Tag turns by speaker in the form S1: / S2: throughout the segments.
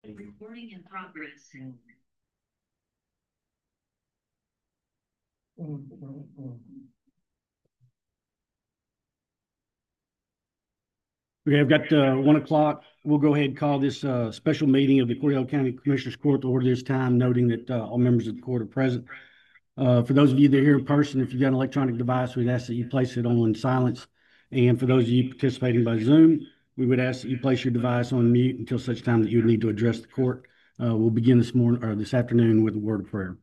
S1: Recording in progress.
S2: Okay, I've got 1 o'clock. We'll go ahead and call this special meeting of the Cordell County Commissioners Court to order this time, noting that all members of the court are present. For those of you that are here in person, if you've got an electronic device, we'd ask that you place it on silence. And for those of you participating by Zoom, we would ask that you place your device on mute until such time that you would need to address the court. We'll begin this afternoon with a word of prayer.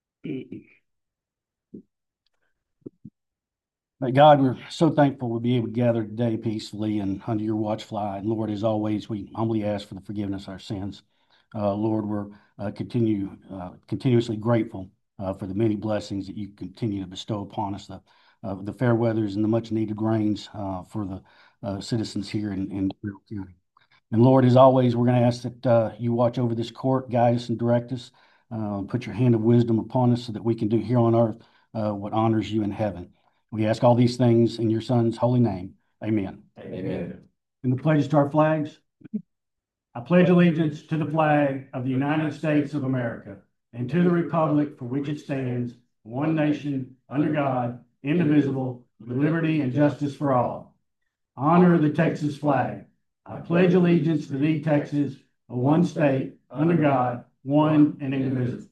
S2: But God, we're so thankful we'll be able to gather today peacefully and under your watchful. And Lord, as always, we humbly ask for the forgiveness of our sins. Lord, we're continuously grateful for the many blessings that you continue to bestow upon us, the fair weathers and the much needed rains for the citizens here in Cordell County. And Lord, as always, we're going to ask that you watch over this court, guide us and direct us, put your hand of wisdom upon us so that we can do here on earth what honors you in heaven. We ask all these things in your Son's holy name. Amen.
S3: Amen.
S2: And the pledge to our flags. I pledge allegiance to the flag of the United States of America and to the republic for which it stands, one nation, under God, indivisible, with liberty and justice for all. Honor the Texas flag. I pledge allegiance to thee, Texas, a one state, under God, one and indivisible.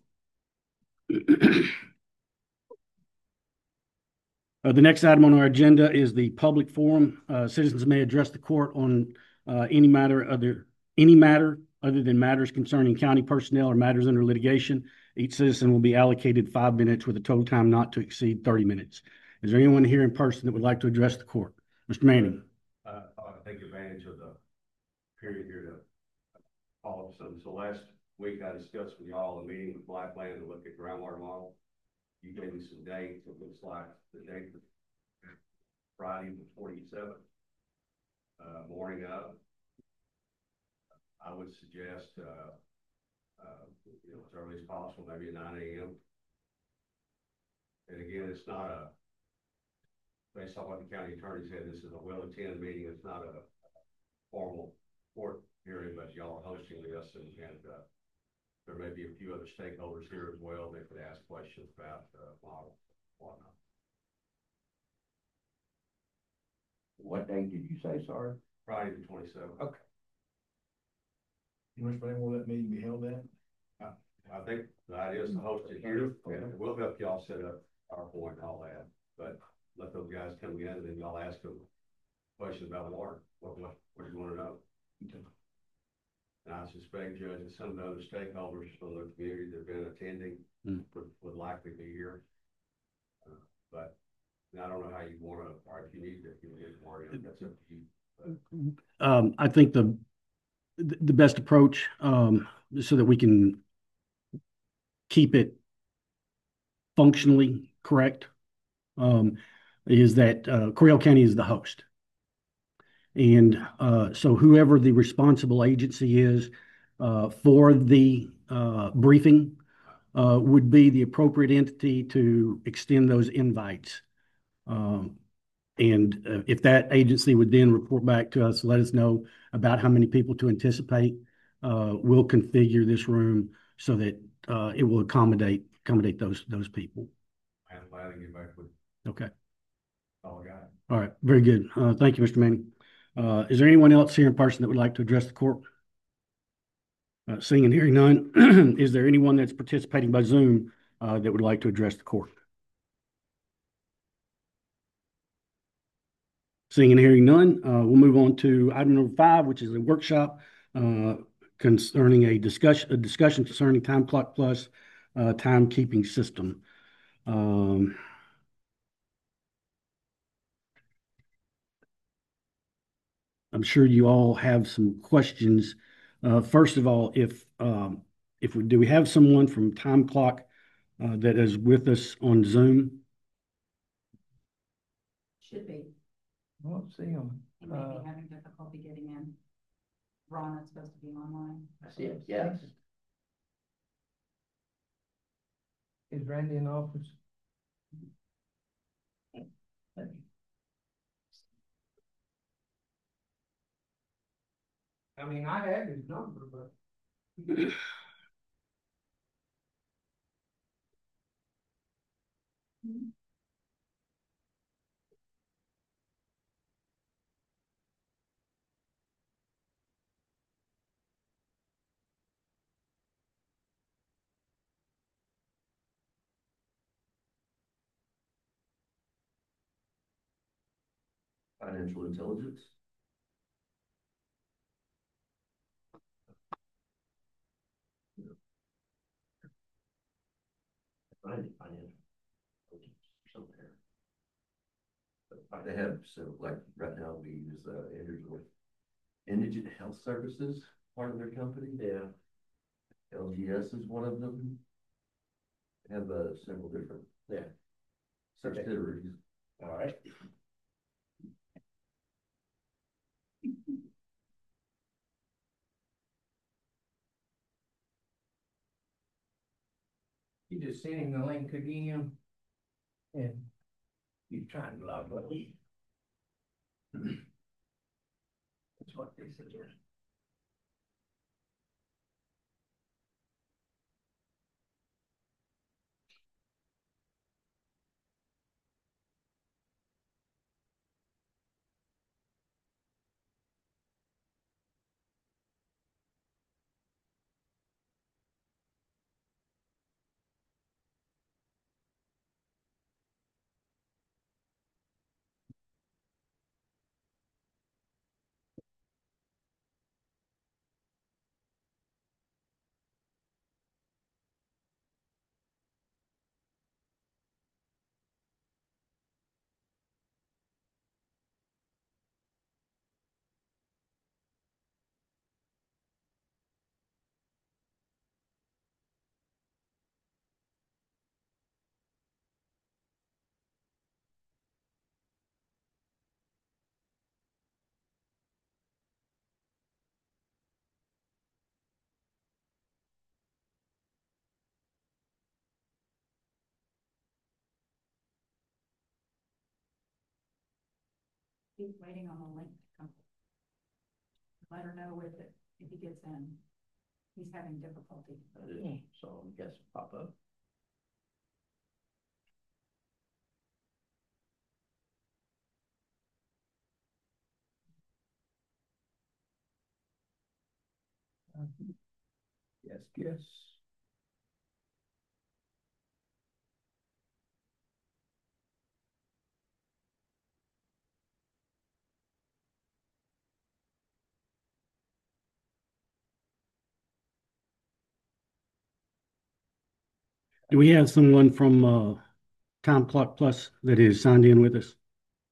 S2: The next item on our agenda is the public forum. Citizens may address the court on any matter other than matters concerning county personnel or matters under litigation. Each citizen will be allocated 5 minutes with a total time not to exceed 30 minutes. Is there anyone here in person that would like to address the court? Mr. Manning.
S3: I take advantage of the period here to follow up something. So last week I discussed with y'all a meeting with Blackland to look at groundwater model. You gave me some dates. It looks like the date for Friday the 27th, morning of. I would suggest, as early as possible, maybe at 9 a.m. And again, it's not based on what the county attorney said, this is a well-attended meeting. It's not a formal court hearing, but y'all are hosting this, and there may be a few other stakeholders here as well. They could ask questions about the model, whatnot.
S4: What date did you say, sorry?
S3: Friday the 27th.
S4: Okay.
S5: You want to explain where that meeting be held at?
S3: I think the idea is to host it here, and we'll help y'all set up PowerPoint and all that, but let those guys come in and then y'all ask them questions about water. What do you want to know? Okay. And I suspect, Judge, that some of the other stakeholders from the community that have been attending would likely be here. But I don't know how you want to, or if you need to, if you get more in, that's up to you.
S2: I think the best approach, so that we can keep it functionally correct, is that Cordell County is the host. And so whoever the responsible agency is for the briefing would be the appropriate entity to extend those invites. And if that agency would then report back to us, let us know about how many people to anticipate, we'll configure this room so that it will accommodate those people.
S3: I'm glad to get back with
S2: Okay.
S3: all I got.
S2: All right. Very good. Thank you, Mr. Manning. Is there anyone else here in person that would like to address the court? Seeing and hearing none, is there anyone that's participating by Zoom that would like to address the court? Seeing and hearing none, we'll move on to item number 5, which is a workshop concerning a discussion concerning Time Clock Plus timekeeping system. I'm sure you all have some questions. First of all, do we have someone from Time Clock that is with us on Zoom?
S1: Should be.
S4: I don't see him.
S1: He may be having difficulty getting in. Ron is supposed to be online.
S4: I see it, yes. Is Randy in the office? I mean, I had his number, but
S6: Financial intelligence. Financial intelligence somewhere. But they have, so like right now we use Indigent Health Services, part of their company. Yeah. LGS is one of them. They have several different. Yeah. Subsidiaries. All right.
S4: You just sent him the link again. And he's trying to log in. That's what they suggest.
S1: He's waiting on the link to come. Let her know if he gets in. He's having difficulty.
S4: So I guess pop up. Yes.
S2: Do we have someone from Time Clock Plus that is signed in with us?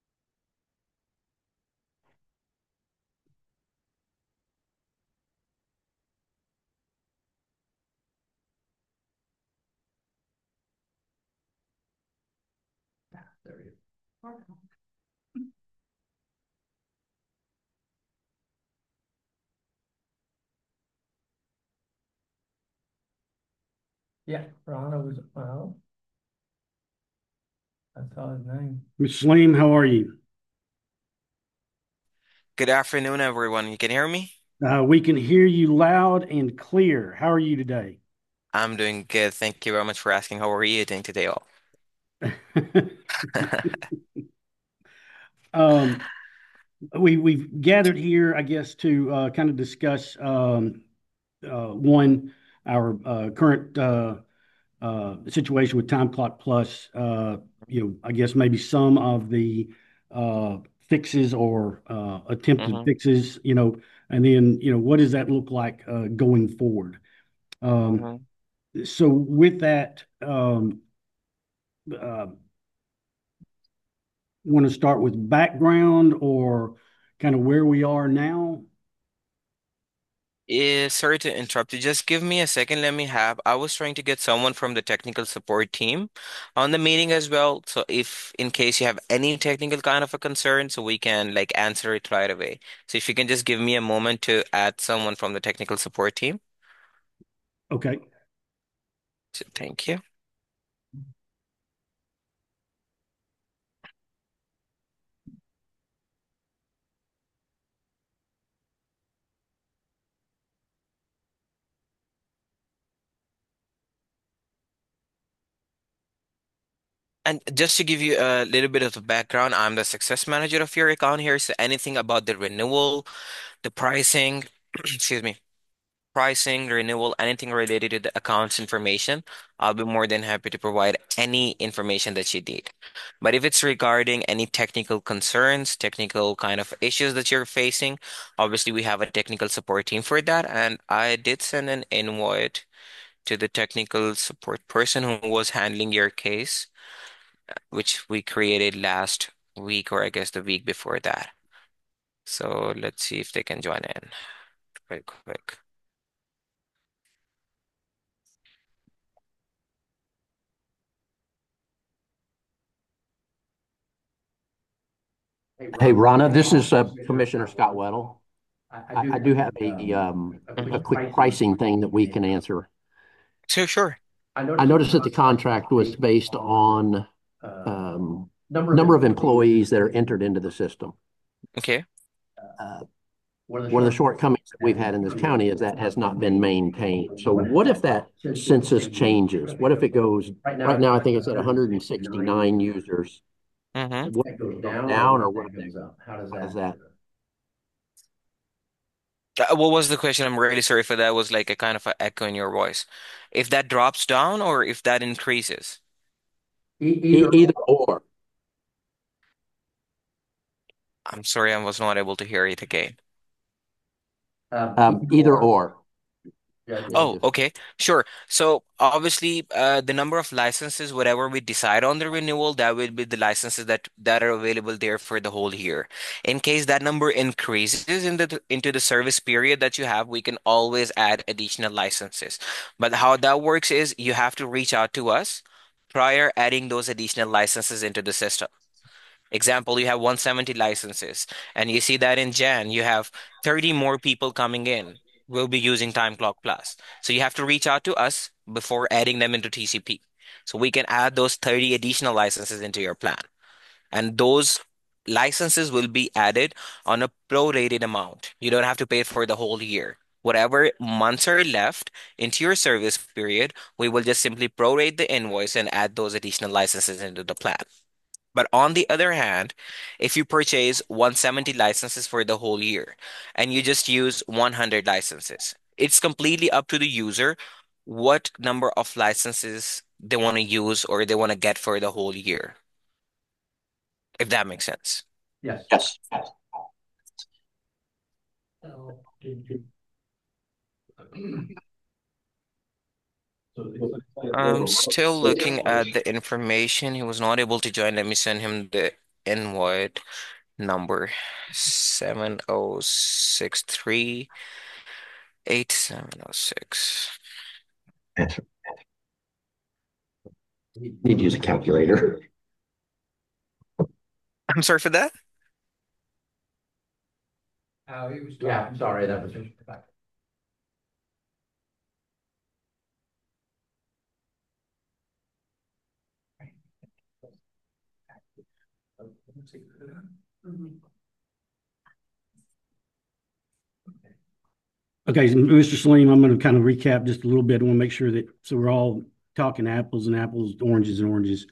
S6: There you
S4: Yeah, Rhonda was, well. I saw his name.
S2: Ms. Sleen, how are you?
S7: Good afternoon, everyone. You can hear me?
S2: We can hear you loud and clear. How are you today?
S7: I'm doing good. Thank you very much for asking. How are you doing today, all?
S2: Um, we've gathered here, I guess, to kind of discuss one, our current situation with Time Clock Plus. I guess maybe some of the fixes or attempted
S7: hmm
S2: fixes, and then, what does that look like going forward?
S7: hmm
S2: So with that, uh, want to start with background or kind of where we are now?
S7: Sorry to interrupt you. Just give me a second. I was trying to get someone from the technical support team on the meeting as well. So if in case you have any technical kind of a concern, so we can like answer it right away. So if you can just give me a moment to add someone from the technical support team.
S2: Okay.
S7: So, thank you. And just to give you a little bit of the background, I'm the success manager of your account here. So anything about the renewal, the pricing, excuse me, pricing, renewal, anything related to the accounts information, I'll be more than happy to provide any information that you need. But if it's regarding any technical concerns, technical kind of issues that you're facing, obviously we have a technical support team for that. And I did send an invite to the technical support person who was handling your case, which we created last week, or I guess the week before that. So let's see if they can join in real quick.
S8: Hey, Rana, this is Commissioner Scott Weddle. I do have a quick pricing thing that we can answer.
S7: So sure.
S8: I noticed that the contract was based on number of employees that are entered into the system.
S7: Okay.
S8: One of the shortcomings that we've had in this county is that has not been maintained. So what if that census changes? What if it goes, right now I think it's at 169 users.
S7: Mm-hmm.
S8: What if it goes down or what if it goes up? How does that?
S7: What was the question? I'm really sorry for that. Was like a kind of an echo in your voice. If that drops down or if that increases?
S8: Either or.
S7: I'm sorry, I was not able to hear it again.
S8: Either or.
S7: Oh, okay. Sure. So obviously, the number of licenses, whatever we decide on the renewal, that will be the licenses that are available there for the whole year. In case that number increases into the service period that you have, we can always add additional licenses. But how that works is you have to reach out to us prior adding those additional licenses into the system. Example, you have 170 licenses, and you see that in Jan, you have 30 more people coming in. Will be using Time Clock Plus. So you have to reach out to us before adding them into TCP. So we can add those 30 additional licenses into your plan. And those licenses will be added on a prorated amount. You don't have to pay for the whole year. Whatever months are left into your service period, we will just simply prorate the invoice and add those additional licenses into the plan. But on the other hand, if you purchase 170 licenses for the whole year and you just use 100 licenses, it's completely up to the user what number of licenses they want to use or they want to get for the whole year, if that makes sense.
S8: Yes.
S7: I'm still looking at the information. He was not able to join. Let me send him the invite number 70638706.
S8: Need to use a calculator.
S7: I'm sorry for that.
S4: Oh, he was
S8: Yeah,
S4: talking.
S8: sorry, that was.
S2: Okay, so Mr. Salim, I'm going to kind of recap just a little bit. I want to make sure that, so we're all talking apples and apples, oranges and oranges.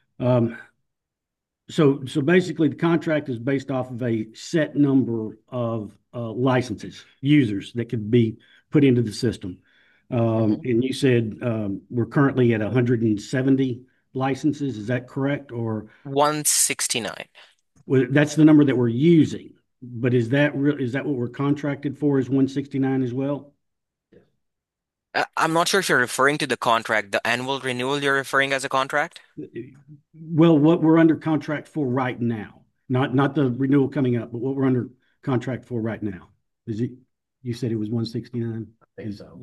S2: So basically the contract is based off of a set number of licenses, users that could be put into the system. And you said we're currently at 170 licenses. Is that correct? Or
S7: 169.
S2: that's the number that we're using. But is that what we're contracted for is 169 as well?
S7: I'm not sure if you're referring to the contract, the annual renewal you're referring as a contract?
S2: Well, what we're under contract for right now, not the renewal coming up, but what we're under contract for right now. Is it, you said it was 169?
S8: I think so.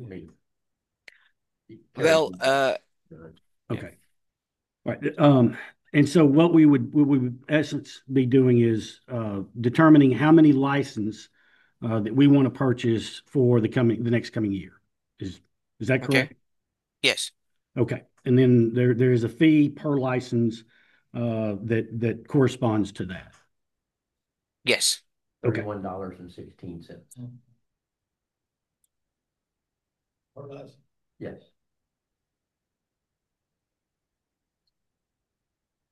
S7: Well,
S2: Okay. All right. And so what we would in essence be doing is determining how many license that we want to purchase for the next coming year. Is that
S7: okay.
S2: correct?
S7: Yes.
S2: Okay. And then there is a fee per license that corresponds to that.
S7: Yes.
S2: Okay.
S8: $31.16.
S5: Or less.
S8: Yes.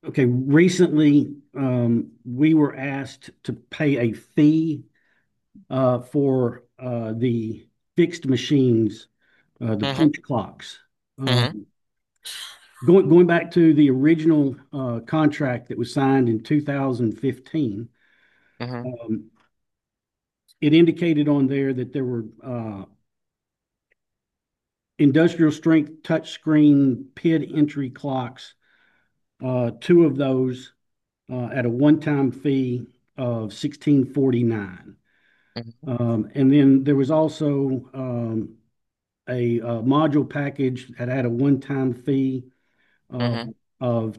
S2: Okay, recently, we were asked to pay a fee for the fixed machines, the
S7: Mm-hmm.
S2: punch clocks.
S7: Mm-hmm.
S2: Um, going back to the original contract that was signed in 2015,
S7: Mm-hmm.
S2: um, it indicated on there that there were industrial strength touchscreen PID entry clocks, two of those at a one-time fee of 1649. And then there was also a module package that had a one-time fee uh,
S7: Mm-hmm.
S2: of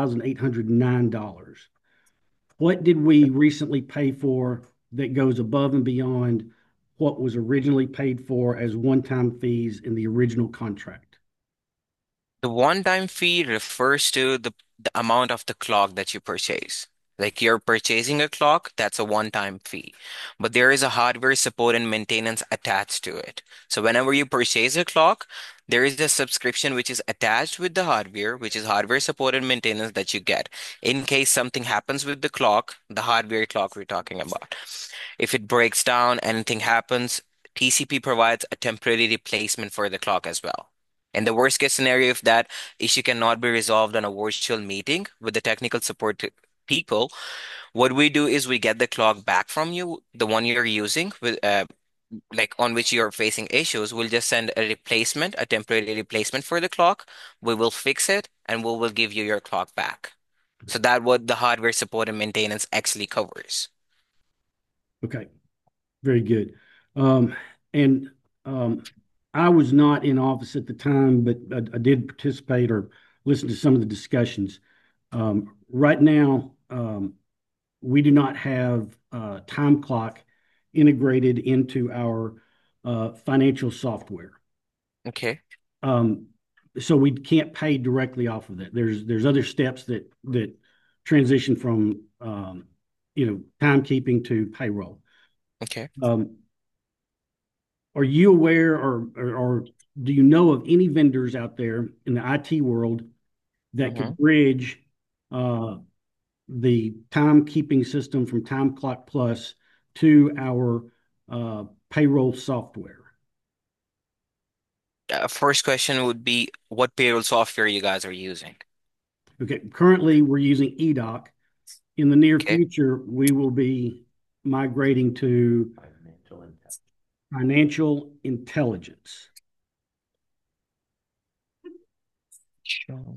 S2: $2,809. What did we recently pay for that goes above and beyond what was originally paid for as one-time fees in the original contract?
S7: The one-time fee refers to the amount of the clock that you purchase. Like you're purchasing a clock, that's a one-time fee. But there is a hardware support and maintenance attached to it. So whenever you purchase a clock, there is a subscription which is attached with the hardware, which is hardware support and maintenance that you get. In case something happens with the clock, the hardware clock we're talking about. If it breaks down, anything happens, TCP provides a temporary replacement for the clock as well. In the worst case scenario, if that issue cannot be resolved on a virtual meeting with the technical support people, what we do is we get the clock back from you, the one you're using with like on which you're facing issues. We'll just send a replacement, a temporary replacement for the clock. We will fix it and we will give you your clock back. So that what the hardware support and maintenance actually covers.
S2: Okay, very good. Um, and I was not in office at the time, but I did participate or listen to some of the discussions. Right now, we do not have time clock integrated into our financial software.
S7: Okay.
S2: Um, so we can't pay directly off of that. There's other steps that transition from timekeeping to payroll.
S7: Okay.
S2: Um, are you aware or do you know of any vendors out there in the IT world that
S7: Mm-hmm.
S2: could bridge uh, the timekeeping system from Time Clock Plus to our payroll software?
S7: First question would be what payroll software you guys are using.
S2: Okay, currently we're using eDoc. In the near
S7: Okay.
S2: future, we will be migrating to
S8: Financial intelligence.
S2: financial intelligence.
S7: Sure.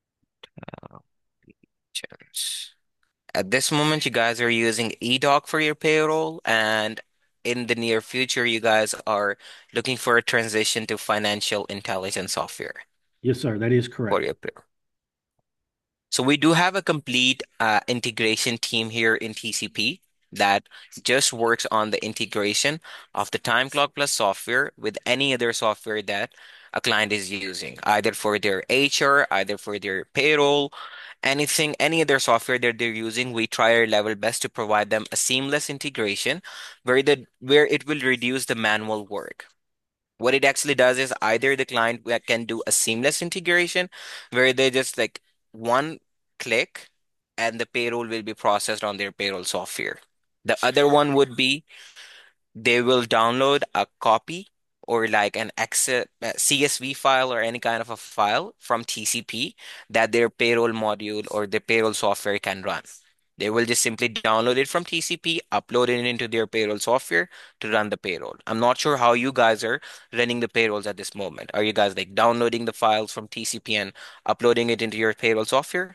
S7: Chance. At this moment, you guys are using eDoc for your payroll, and in the near future, you guys are looking for a transition to financial intelligence software
S2: Yes, sir, that is
S7: for
S2: correct.
S7: your payroll. So we do have a complete integration team here in TCP that just works on the integration of the Time Clock Plus software with any other software that a client is using, either for their HR, either for their payroll, anything, any other software that they're using. We try our level best to provide them a seamless integration where it will reduce the manual work. What it actually does is either the client can do a seamless integration where they just like one click and the payroll will be processed on their payroll software. The other one would be they will download a copy or like an CSV file or any kind of a file from TCP that their payroll module or the payroll software can run. They will just simply download it from TCP, upload it into their payroll software to run the payroll. I'm not sure how you guys are running the payrolls at this moment. Are you guys like downloading the files from TCP and uploading it into your payroll software?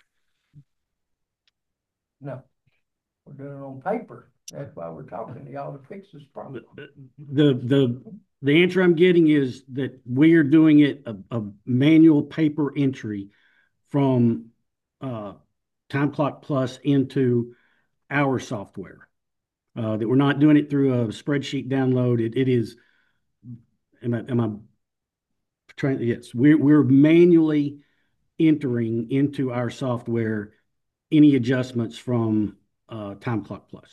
S4: No, we're doing it on paper. That's why we're talking to y'all to fix this problem.
S2: The answer I'm getting is that we are doing it a manual paper entry from Time Clock Plus into our software. That we're not doing it through a spreadsheet download. It is. Am I trying? Yes, we're manually entering into our software any adjustments from Time Clock Plus.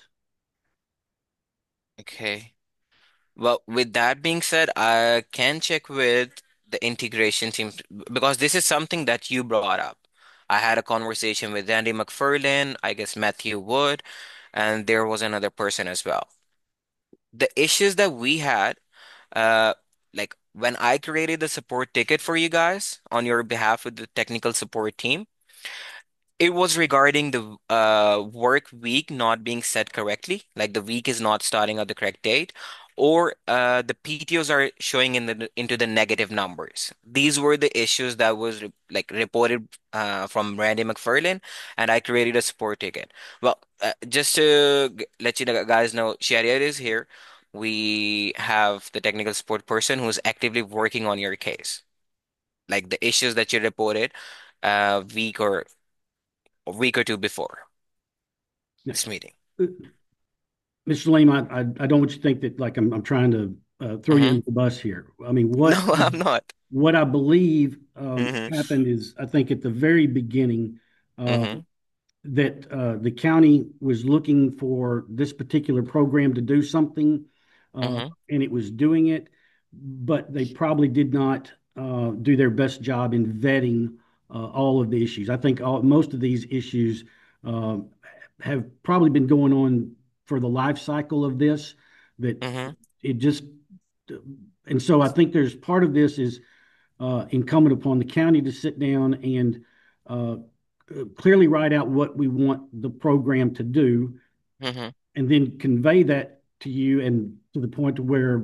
S7: Okay. Well, with that being said, I can check with the integration team because this is something that you brought up. I had a conversation with Andy McFarlane, I guess Matthew Wood, and there was another person as well. The issues that we had, uh, like when I created the support ticket for you guys on your behalf with the technical support team, it was regarding the work week not being set correctly, like the week is not starting at the correct date, or the PTOs are showing into the negative numbers. These were the issues that was reported from Randy McFarlane, and I created a support ticket. Well, just to let you guys know, Shariat is here. We have the technical support person who's actively working on your case, like the issues that you reported week or a week or two before
S2: Yeah.
S7: this meeting.
S2: Mr. Lane, I don't want you to think that like I'm trying to throw you
S7: Hmm.
S2: under the bus here. I mean,
S7: No, I'm not.
S2: what I believe
S7: Hmm.
S2: happened is I think at the very beginning
S7: Hmm.
S2: that the county was looking for this particular program to do something,
S7: Hmm.
S2: and it was doing it, but they probably did not do their best job in vetting all of the issues. I think most of these issues uh, have probably been going on for the life cycle of this, that
S7: Hmm.
S2: it just, and so I think there's part of this is incumbent upon the county to sit down and uh, clearly write out what we want the program to do,
S7: Hmm.
S2: and then convey that to you and to the point to where,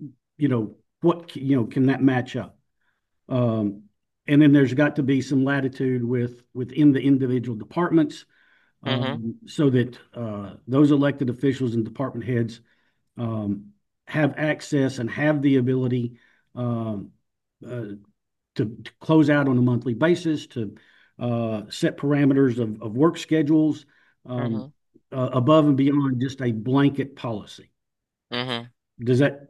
S2: what, can that match up? Um, and then there's got to be some latitude within the individual departments,
S7: Hmm.
S2: so that those elected officials and department heads um, have access and have the ability um, uh, to close out on a monthly basis, to set parameters of work schedules, um,
S7: Hmm.
S2: above and beyond just a blanket policy.
S7: Hmm.
S2: Does that?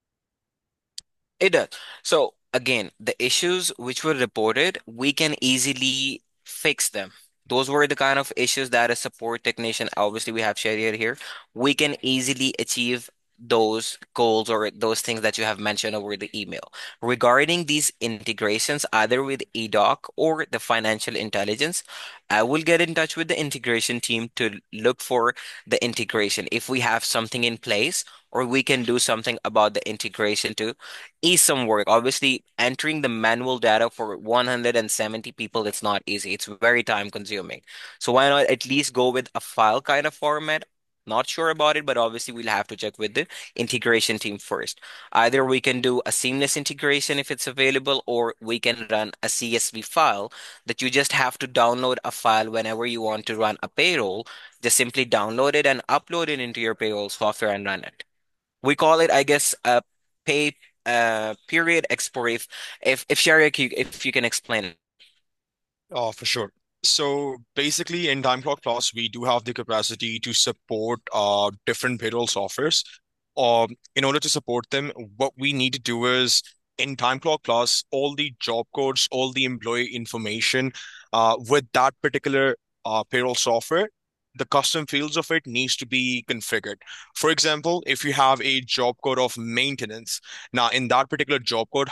S7: It does. So again, the issues which were reported, we can easily fix them. Those were the kind of issues that a support technician, obviously we have Shariat here, we can easily achieve those goals or those things that you have mentioned over the email. Regarding these integrations, either with eDoc or the financial intelligence, I will get in touch with the integration team to look for the integration. If we have something in place, or we can do something about the integration to is some work. Obviously, entering the manual data for 170 people, it's not easy. It's very time consuming. So why not at least go with a file kind of format? Not sure about it, but obviously we'll have to check with the integration team first. Either we can do a seamless integration if it's available, or we can run a CSV file that you just have to download a file whenever you want to run a payroll. Just simply download it and upload it into your payroll software and run it. We call it, I guess, a pay period expiry. If Sherry, if you can explain it.
S9: For sure. So basically, in Time Clock Plus, we do have the capacity to support different payroll softwares. In order to support them, what we need to do is in Time Clock Plus, all the job codes, all the employee information with that particular payroll software, the custom fields of it needs to be configured. For example, if you have a job code of maintenance, now in that particular job code,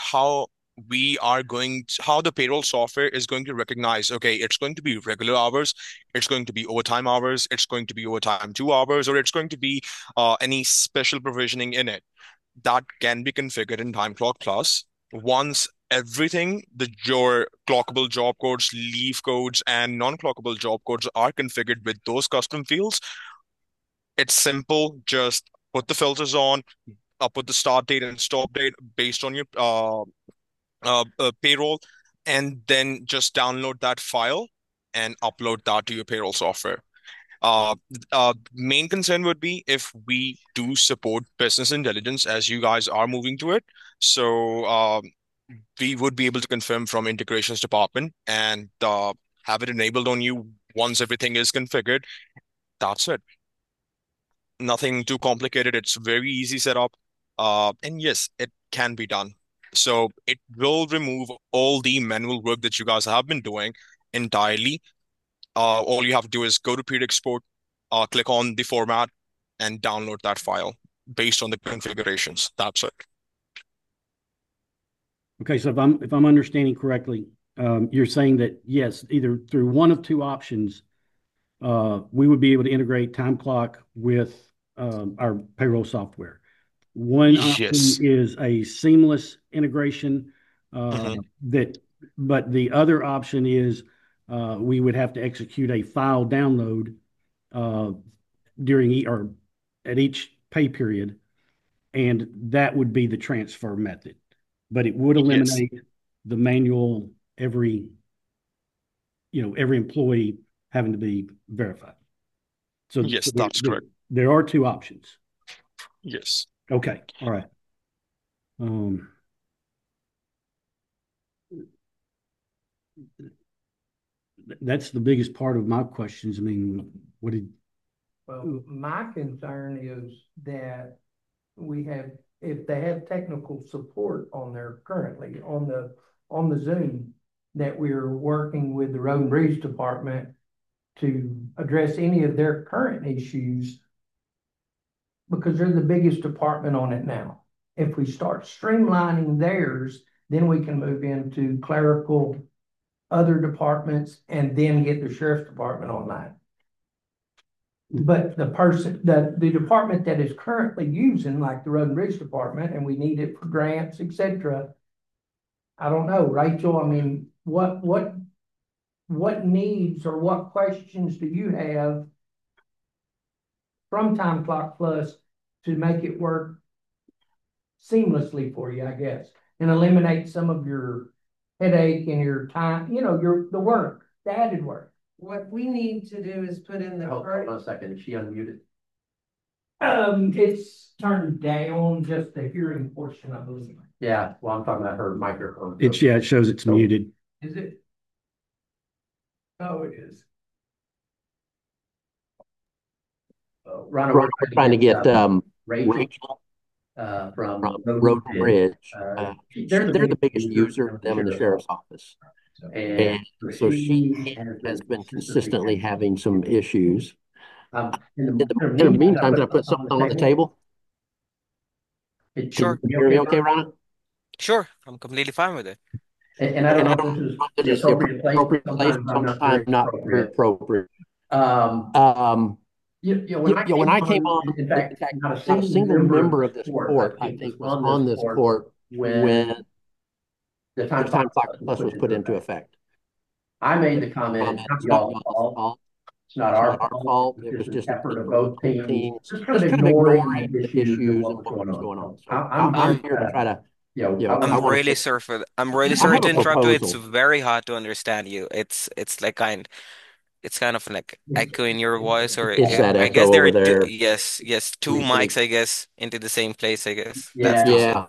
S9: how the payroll software is going to recognize, okay, it's going to be regular hours, it's going to be overtime hours, it's going to be overtime 2 hours, or it's going to be any special provisioning in it. That can be configured in Time Clock Plus. Once everything, your clockable job codes, leave codes, and non-clockable job codes are configured with those custom fields, it's simple. Just put the filters on, put the start date and stop date based on your payroll, and then just download that file and upload that to your payroll software. Main concern would be if we do support business intelligence as you guys are moving to it. So we would be able to confirm from integrations department and have it enabled on you once everything is configured. That's it. Nothing too complicated. It's very easy setup. And yes, it can be done. So it will remove all the manual work that you guys have been doing entirely. All you have to do is go to Period Export, click on the format, and download that file based on the configurations. That's it.
S2: Okay, so if I'm understanding correctly, you're saying that, yes, either through one of two options, we would be able to integrate time clock with our payroll software. One option
S9: Yes.
S2: is a seamless integration
S9: Hmm.
S2: but the other option is we would have to execute a file download uh, or at each pay period, and that would be the transfer method. But it would
S9: Yes.
S2: eliminate the manual every employee having to be verified. So
S9: Yes, that's correct.
S2: there are two options.
S9: Yes.
S2: Okay, all right. Um, that's the biggest part of my questions. I mean,
S4: Well, my concern is that if they have technical support on there currently on the Zoom, that we're working with the Road and Bridge Department to address any of their current issues, because they're the biggest department on it now. If we start streamlining theirs, then we can move into clerical, other departments, and then get the sheriff's department online. But the department that is currently using, like the Road and Bridge Department, and we need it for grants, etc. I don't know, Rachel, I mean, what needs or what questions do you have from Time Clock Plus to make it work seamlessly for you, I guess, and eliminate some of your headache and your time, the added work.
S10: What we need to do is put in the
S8: Hold
S10: current,
S8: on a second. Is she unmuted?
S4: It's turned down just the hearing portion, I believe.
S8: Yeah, well, I'm talking about her microphone.
S2: it shows it's muted.
S4: Is it? Oh, it is.
S8: Ron, we're trying to get Rachel from Road and Bridge. They're the biggest user, them in the sheriff's office. And so she has been consistently having some issues. In the meantime, can I put something on the table?
S7: Sure.
S8: Can you hear me okay, Ron?
S7: Sure, I'm completely fine with it.
S8: And I don't know if this is the appropriate place, sometimes not very appropriate. When I came on, in fact, not a single member of this court, I think, was on this court when the Time Clock Plus was put into effect. I made the comment, it's not y'all's fault. It's not our fault. It was just effort of both teams. Just kind of ignoring the issues and what was going on. So I'm here to try to,
S7: I'm really sorry for that. I'm really sorry to interrupt you. It's very hard to understand you. It's kind of like echo in your voice, or
S8: It's that
S7: I
S8: echo
S7: guess there
S8: over
S7: are
S8: there.
S7: yes, two mics, I guess, into the same place, I guess.
S8: Yeah.
S7: That's
S8: Yeah.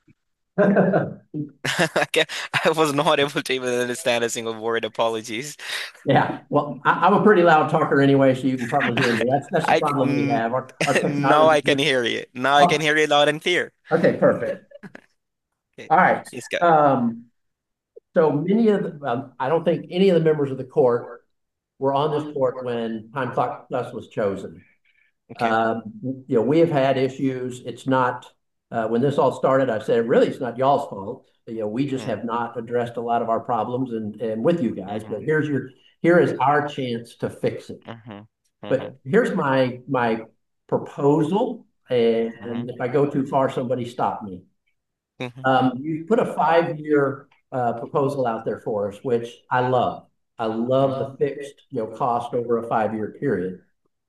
S7: I was not able to even understand a single word. Apologies.
S8: Yeah. Well, I'm a pretty loud talker anyway, so you can probably hear me. That's the problem we have. Our
S7: Now I can hear you. Now I can hear you loud and clear.
S8: Okay, perfect.
S7: Okay.
S8: All right.
S7: Please go.
S8: So many of the, I don't think any of the members of the court were on this court when Time Clock Plus was chosen.
S7: Okay.
S8: We have had issues. It's not, when this all started, I said, really, it's not y'all's fault. We just have not addressed a lot of our problems and with you guys, but here is our chance to fix it. But here's my proposal, and if I go too far, somebody stop me. You put a 5-year proposal out there for us, which I love. I love the fixed, cost over a 5-year period.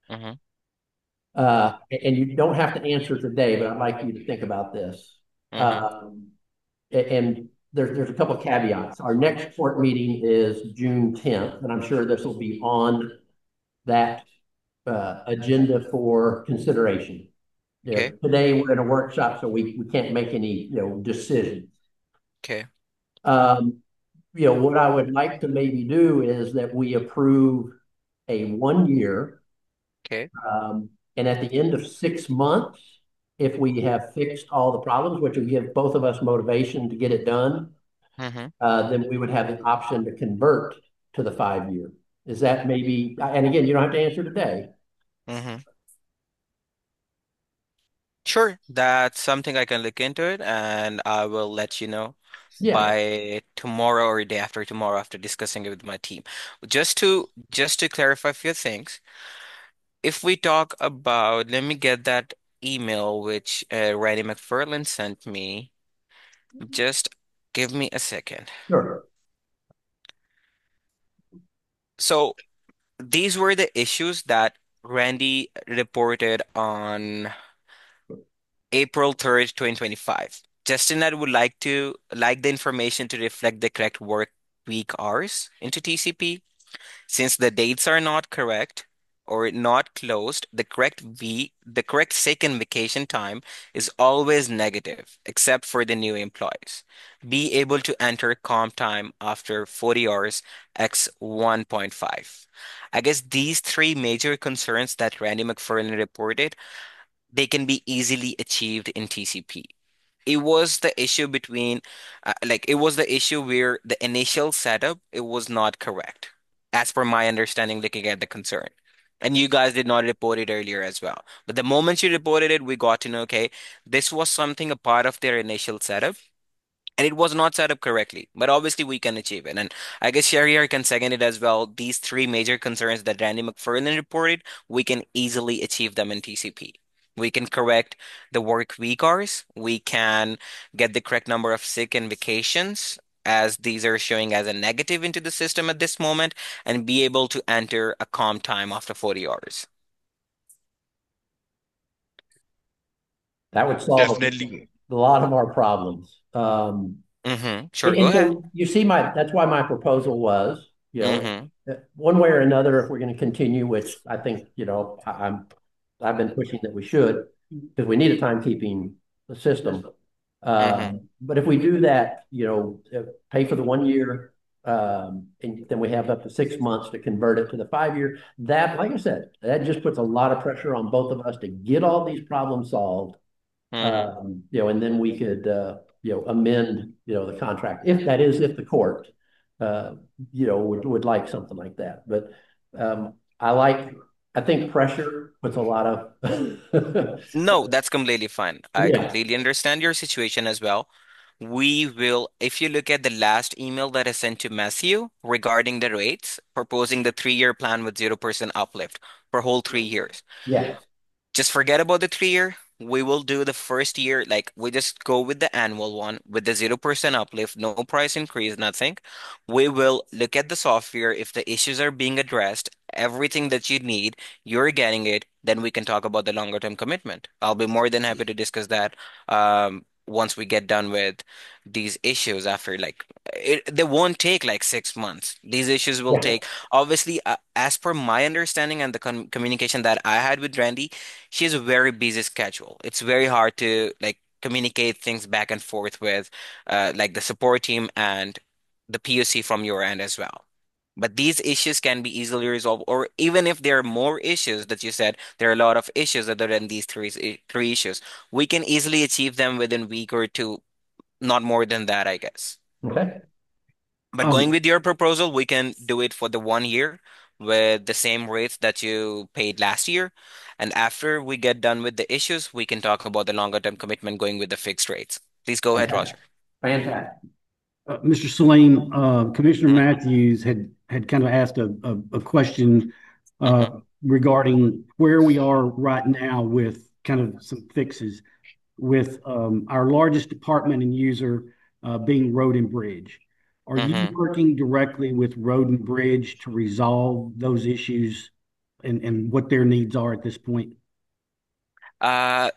S8: And you don't have to answer today, but I'd like you to think about this. And there's a couple of caveats. Our next court meeting is June 10th, and I'm sure this will be on that agenda for consideration.
S7: Okay.
S8: Today we're in a workshop, so we can't make any decisions.
S7: Okay.
S8: What I would like to maybe do is that we approve a 1 year.
S7: Okay.
S8: And at the end of 6 months, if we have fixed all the problems, which will give both of us motivation to get it done, then we would have the option to convert to the 5-year. Is that maybe, and again, you don't have to answer today.
S7: Sure, that's something I can look into it, and I will let you know
S8: Yeah,
S7: by tomorrow or day after tomorrow after discussing it with my team. Just to clarify a few things, if we talk about, let me get that email which Randy McFarland sent me. Just give me a second.
S8: sure.
S7: So these were the issues that Randy reported on April 3rd, 2025. Justin, I would like the information to reflect the correct work week hours into TCP. Since the dates are not correct or not closed, the correct second vacation time is always negative, except for the new employees. Be able to enter comp time after 40 hours x 1.5. I guess these three major concerns that Randy McFarlane reported, they can be easily achieved in TCP. It was the issue between, it was the issue where the initial setup, it was not correct, as per my understanding, looking at the concern. And you guys did not report it earlier as well. But the moment you reported it, we got to know, okay, this was something a part of their initial setup, and it was not set up correctly. But obviously, we can achieve it. And I guess Shariar can second it as well. These three major concerns that Randy McFarlane reported, we can easily achieve them in TCP. We can correct the work week hours. We can get the correct number of sick and vacations, as these are showing as a negative into the system at this moment, and be able to enter a calm time after 40 hours.
S8: That would solve
S9: Definitely.
S8: a lot of our problems.
S7: Sure,
S8: And
S7: go ahead.
S8: so you see that's why my proposal was,
S7: Mm-hmm.
S8: one way or another, if we're going to continue, which I think, I've been pushing that we should, because we need a timekeeping system.
S7: Mm-hmm.
S8: But if we do that, pay for the 1 year, and then we have up to 6 months to convert it to the 5 year. That, like I said, that just puts a lot of pressure on both of us to get all these problems solved.
S7: Mm-hmm.
S8: And then we could, amend, the contract, if the court, would like something like that. But, I think pressure puts a lot of,
S7: No, that's completely fine. I
S8: yeah,
S7: completely understand your situation as well. We will, if you look at the last email that I sent to Matthew regarding the rates, proposing the 3-year plan with 0% uplift for whole 3 years.
S8: yeah,
S7: Just forget about the 3 year. We will do the first year, like we just go with the annual one with the 0% uplift, no price increase, nothing. We will look at the software. If the issues are being addressed, everything that you need, you're getting it, then we can talk about the longer term commitment. I'll be more than happy to discuss that once we get done with these issues after they won't take like 6 months. These issues will
S8: yeah.
S7: take, obviously, as per my understanding and the communication that I had with Randy, she has a very busy schedule. It's very hard to communicate things back and forth with the support team and the POC from your end as well. But these issues can be easily resolved, or even if there are more issues that you said, there are a lot of issues other than these three issues. We can easily achieve them within a week or two, not more than that, I guess.
S8: Okay.
S7: But going with your proposal, we can do it for the 1 year with the same rates that you paid last year. And after we get done with the issues, we can talk about the longer term commitment going with the fixed rates. Please go ahead, Roger.
S8: Fantastic.
S2: Mr. Salim, Commissioner
S7: Mhm.
S2: Matthews had kind of asked a question
S7: Mhm.
S2: regarding where we are right now with kind of some fixes with our largest department and user being Road and Bridge. Are you
S7: Mhm.
S2: working directly with Road and Bridge to resolve those issues and what their needs are at this point?
S7: Uh,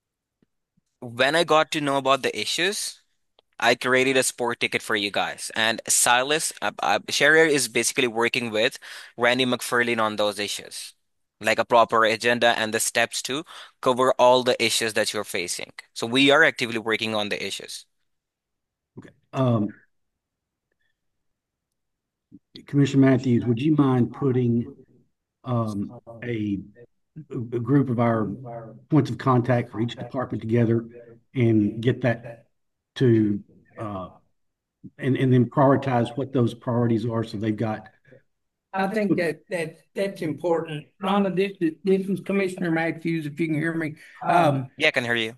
S7: when I got to know about the issues, I created a sport ticket for you guys. And Silas, Sharir is basically working with Randy McFarlane on those issues, like a proper agenda and the steps to cover all the issues that you're facing. So we are actively working on the issues.
S2: Okay. Commissioner Matthews, would you mind putting a group of our points of contact for each department together and get that to and then prioritize what those priorities are so they've got
S4: I think that's important. Rhonda, this is Commissioner Matthews, if you can hear me.
S7: Yeah, I can hear you.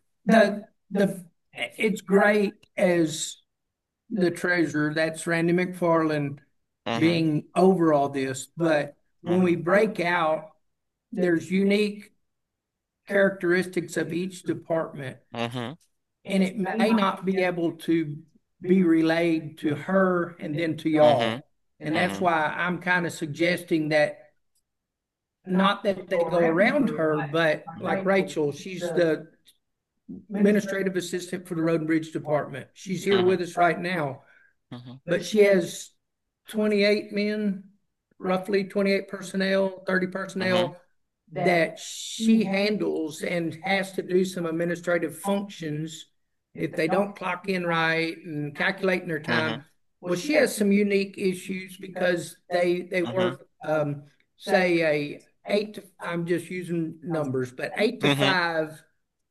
S4: It's great as the treasurer, that's Randy McFarland, being over all this, but when we break out, there's unique characteristics of each department,
S7: Mm-hmm.
S4: and it may not be able to be relayed to her and then to y'all. And that's why I'm kind of suggesting that not that they go around her, but like Rachel, she's the administrative assistant for the Road and Bridge Department. She's here with us right now, but she has 28 men, roughly 28 personnel, 30 personnel that she handles and has to do some administrative functions if they don't clock in right and calculating their time. Well, she has some unique issues because they work, say a 8 to, I'm just using numbers, but 8 to 5,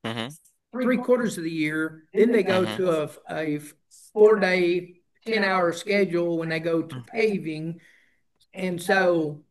S4: 3/4 of the year. Then they go to a 4-day, 10-hour schedule when they go to paving. And so,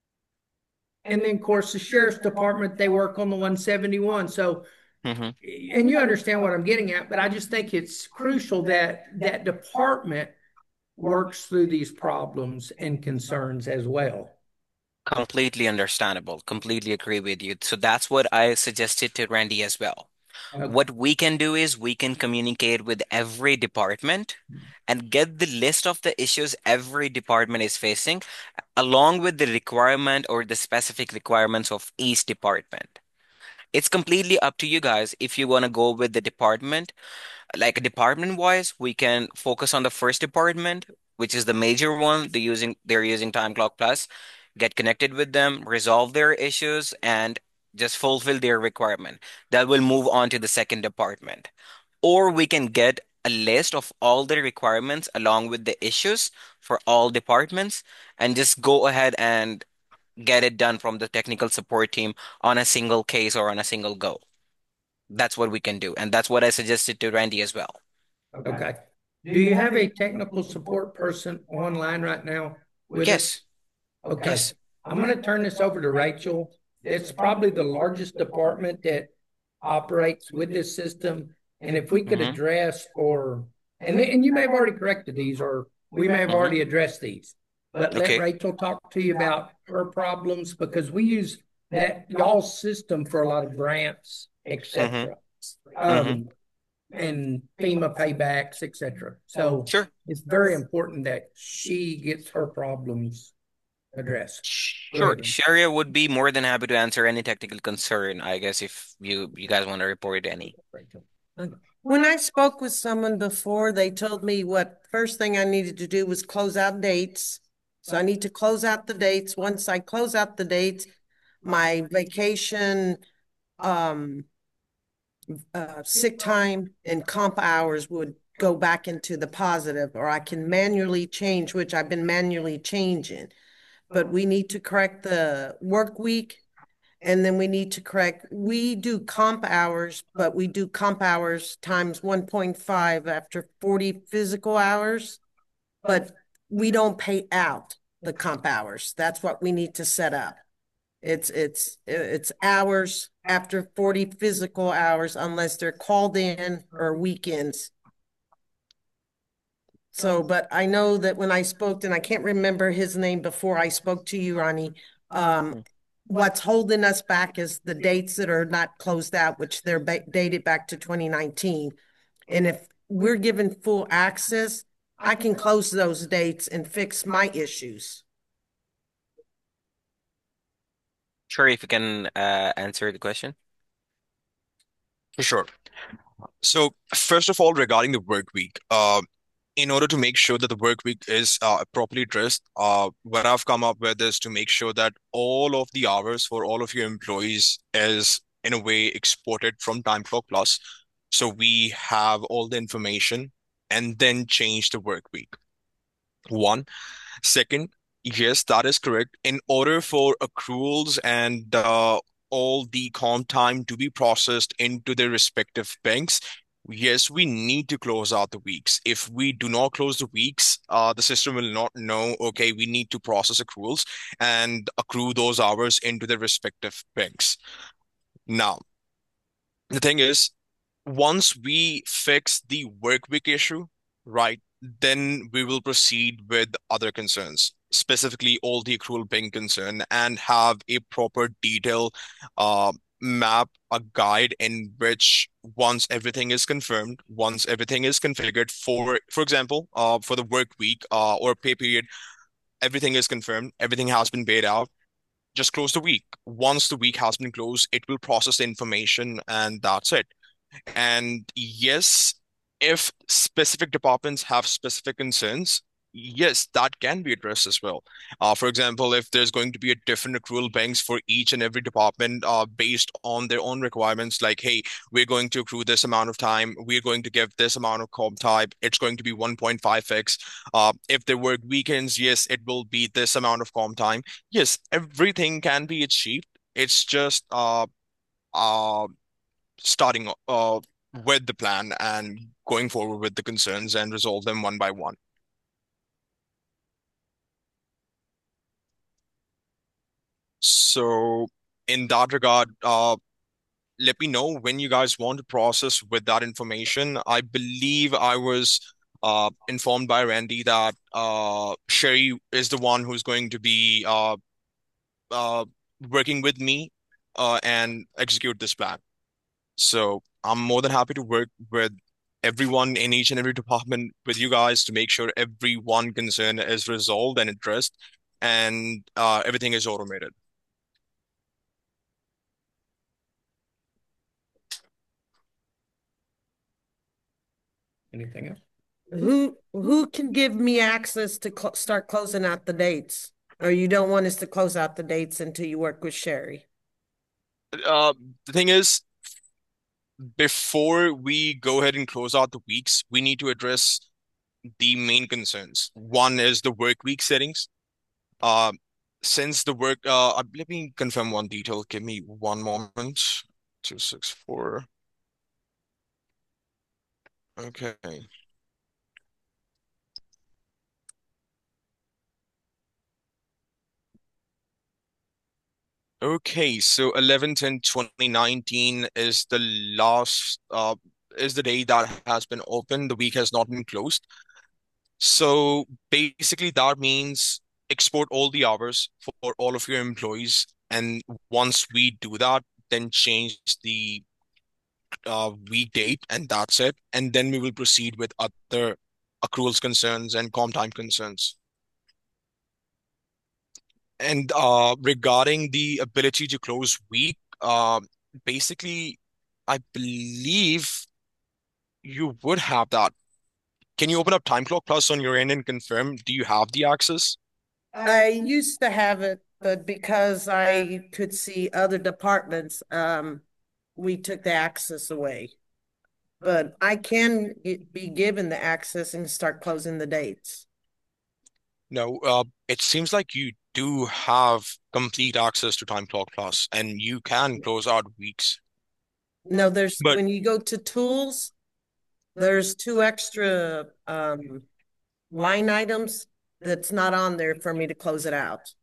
S4: and then of course the sheriff's department, they work on the 171. So, and you understand what I'm getting at, but I just think it's crucial that that department works through these problems and concerns as well.
S7: Completely understandable. Completely agree with you. So that's what I suggested to Randy as well. What we can do is we can communicate with every department and get the list of the issues every department is facing, along with the requirement or the specific requirements of each department. It's completely up to you guys if you want to go with the department. Like department wise, we can focus on the first department, which is the major one. They're using Time Clock Plus, get connected with them, resolve their issues, and just fulfill their requirement. That will move on to the second department. Or we can get a list of all the requirements along with the issues for all departments and just go ahead and get it done from the technical support team on a single case or on a single go. That's what we can do. And that's what I suggested to Randy as well.
S4: Okay. Do you have a technical support person online right now with us?
S7: Yes.
S4: Okay.
S7: Yes.
S4: I'm going to turn this over to Rachel. It's probably the largest department that operates with this system. And if we could address and you may have already corrected these, or we may have already addressed these, but let
S7: Okay.
S4: Rachel talk to you about her problems, because we use that y'all's system for a lot of grants, etc. And FEMA paybacks, etc. So
S7: Sure.
S4: it's very important that she gets her problems addressed.
S7: Sure. Sharia would be more than happy to answer any technical concern, I guess, if you guys want to report any.
S10: When I spoke with someone before, they told me what first thing I needed to do was close out dates. So I need to close out the dates. Once I close out the dates, my vacation, sick time and comp hours would go back into the positive, or I can manually change, which I've been manually changing. But we need to correct the work week, and then we need to correct, we do comp hours, but we do comp hours times 1.5 after 40 physical hours, but we don't pay out the comp hours. That's what we need to set up. It's hours after 40 physical hours unless they're called in or weekends. So, but I know that when I spoke, and I can't remember his name before I spoke to you, Ronnie, what's holding us back is the dates that are not closed out, which they're dated back to 2019. And if we're given full access, I can close those dates and fix my issues.
S7: Sure, if you can answer the question.
S9: For sure. So first of all, regarding the work week, in order to make sure that the work week is properly addressed, what I've come up with is to make sure that all of the hours for all of your employees is in a way exported from Time Clock Plus. So we have all the information and then change the work week. One. Second, yes, that is correct. In order for accruals and all the comp time to be processed into their respective banks, Yes, we need to close out the weeks. If we do not close the weeks, the system will not know, okay, we need to process accruals and accrue those hours into their respective banks. Now, the thing is, once we fix the work week issue, right, then we will proceed with other concerns, specifically all the accrual bank concern, and have a proper detail map, a guide in which once everything is confirmed, once everything is configured, for example, for the work week or pay period, everything is confirmed, everything has been paid out. Just close the week. Once the week has been closed, it will process the information and that's it. And yes, if specific departments have specific concerns, yes, that can be addressed as well. For example, if there's going to be a different accrual banks for each and every department based on their own requirements, like, hey, we're going to accrue this amount of time, we're going to give this amount of comp type, it's going to be 1.5x. If they work weekends, yes, it will be this amount of comp time. Yes, everything can be achieved. It's just uh starting with the plan and going forward with the concerns and resolve them one by one. So in that regard, let me know when you guys want to process with that information. I believe I was informed by Randy that Sherry is the one who's going to be uh, working with me and execute this plan. So I'm more than happy to work with everyone in each and every department with you guys to make sure every one concern is resolved and addressed and everything is automated.
S4: Anything else?
S10: Who can give me access to start closing out the dates? Or you don't want us to close out the dates until you work with Sherry?
S9: The thing is, before we go ahead and close out the weeks, we need to address the main concerns. One is the work week settings. Uh, since the work, let me confirm one detail. Give me one moment. 264. Okay. Okay, so 11/10/2019 is the last is the day that has been open. The week has not been closed. So basically that means export all the hours for all of your employees. And once we do that, then change the week date and that's it. And then we will proceed with other accruals concerns and comp time concerns. And regarding the ability to close week, basically, I believe you would have that. Can you open up Time Clock Plus on your end and confirm? Do you have the access?
S10: I used to have it, but because I could see other departments, we took the access away. But I can be given the access and start closing the dates.
S9: No, it seems like you do have complete access to Time Clock Plus, and you can close out weeks.
S10: No, there's
S9: But
S10: when you go to tools, there's two extra line items that's not on there for me to close it out.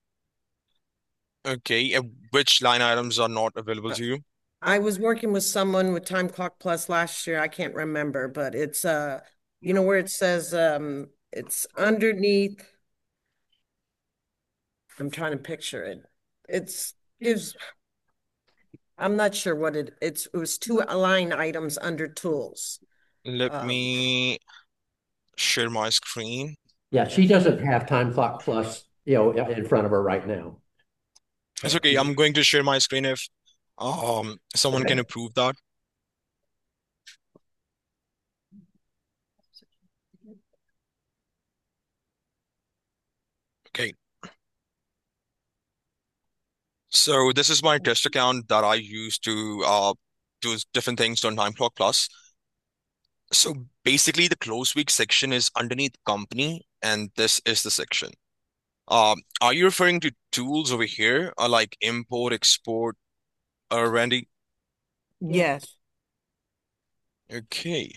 S9: okay, which line items are not available to you?
S10: I was working with someone with Time Clock Plus last year. I can't remember, but it's you know where it says it's underneath. I'm trying to picture it. It's gives I'm not sure what it was two line items under tools.
S9: Let
S10: Um,
S9: me share my screen.
S8: Yeah, she doesn't have Time Clock Plus, in front of her right now.
S9: It's okay. I'm going to share my screen if someone can
S8: Okay.
S9: approve that. Okay. So this is my test account that I use to do different things on Time Clock Plus. So basically the close week section is underneath company, and this is the section. Are you referring to tools over here, or like import, export, Randy?
S10: yes.
S9: Okay.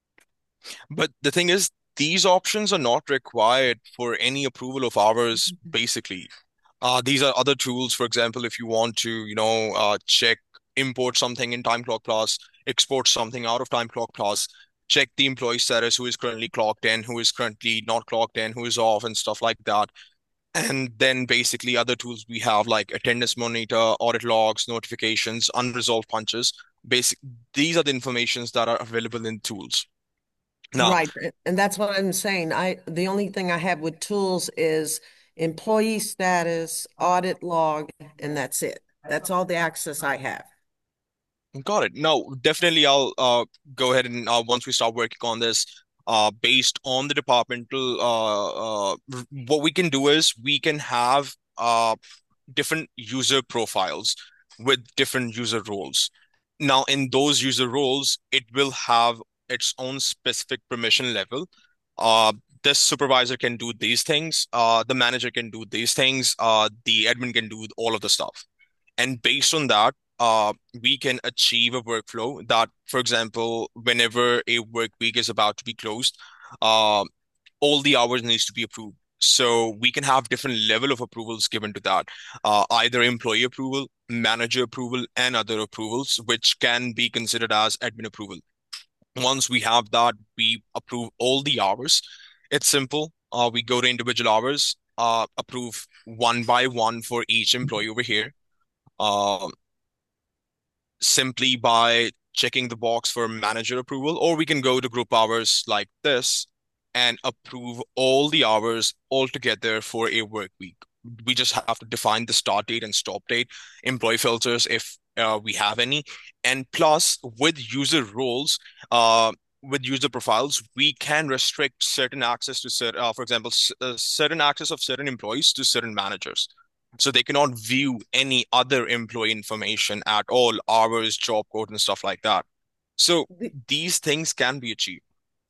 S9: But the thing is, these options are not required for any approval of ours, basically. These are other tools. For example, if you want to, check, import something in Time Clock Plus, export something out of Time Clock Plus, check the employee status, who is currently clocked in, who is currently not clocked in, who is off, and stuff like that. And then basically other tools we have like attendance monitor, audit logs, notifications, unresolved punches. Basic, these are the informations that are available in tools. Now,
S10: Right, and that's what I'm saying. The only thing I have with tools is employee status, audit log, and that's it. That's all the access I have.
S9: got it. No, definitely I'll go ahead and once we start working on this, based on the departmental what we can do is we can have different user profiles with different user roles. Now, in those user roles, it will have its own specific permission level. Uh, this supervisor can do these things, the manager can do these things, the admin can do all of the stuff. And based on that, we can achieve a workflow that, for example, whenever a work week is about to be closed, uh, all the hours needs to be approved. So we can have different level of approvals given to that, either employee approval, manager approval, and other approvals, which can be considered as admin approval. Once we have that, we approve all the hours. It's simple. We go to individual hours, approve one by one for each employee over here. Uh, Simply by checking the box for manager approval, or we can go to group hours like this and approve all the hours altogether for a work week. We just have to define the start date and stop date, employee filters if we have any, and plus with user roles, with user profiles, we can restrict certain access to certain, for example, certain access of certain employees to certain managers. So they cannot view any other employee information at all, hours, job code, and stuff like that. So
S10: The-
S9: these things can be achieved.